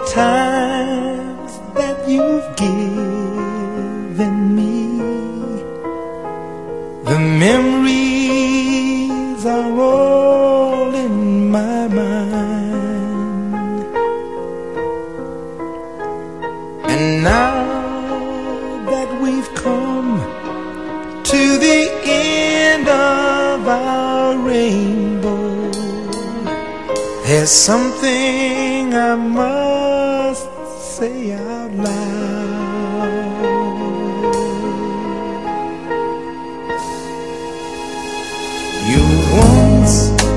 times that you've given me, the memories are all in my mind. And now that we've come to the end of our rainbow, there's something I must say out loud. You once,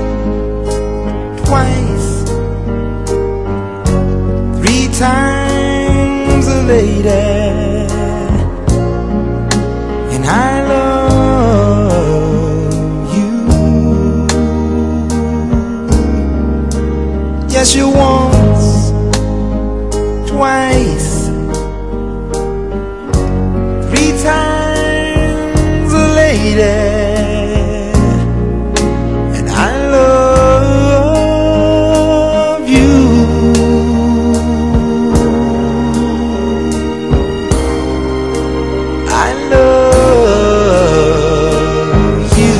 twice, 3 times a lady, and I love you. Yes, you once, twice, 3 times a lady, and I love you. I love you.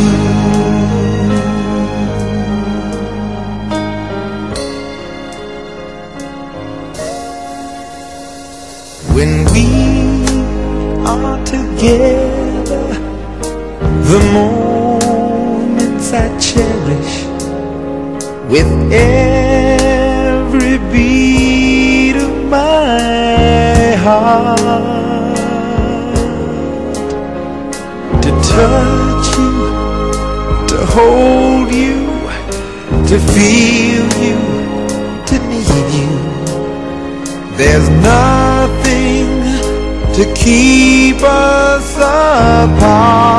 When we are together, the moments I cherish with every beat of my heart. To touch you, to hold you, to feel you, to need you, there's nothing to keep us apart.